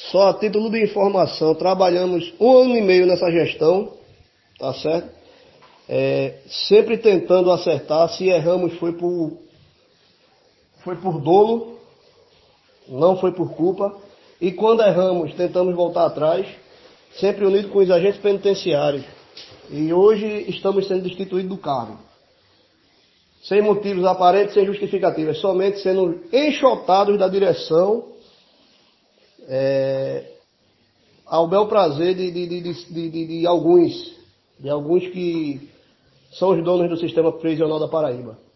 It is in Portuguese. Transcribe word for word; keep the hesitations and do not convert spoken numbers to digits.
Só a título de informação, trabalhamos um ano e meio nessa gestão, tá certo? É, sempre tentando acertar. Se erramos foi por, foi por dolo, não foi por culpa. E quando erramos, tentamos voltar atrás, sempre unido com os agentes penitenciários. E hoje estamos sendo destituídos do cargo. Sem motivos aparentes, sem justificativas, somente sendo enxotados da direção é, ao bel prazer de, de, de, de, de, de alguns, de alguns que são os donos do sistema prisional da Paraíba.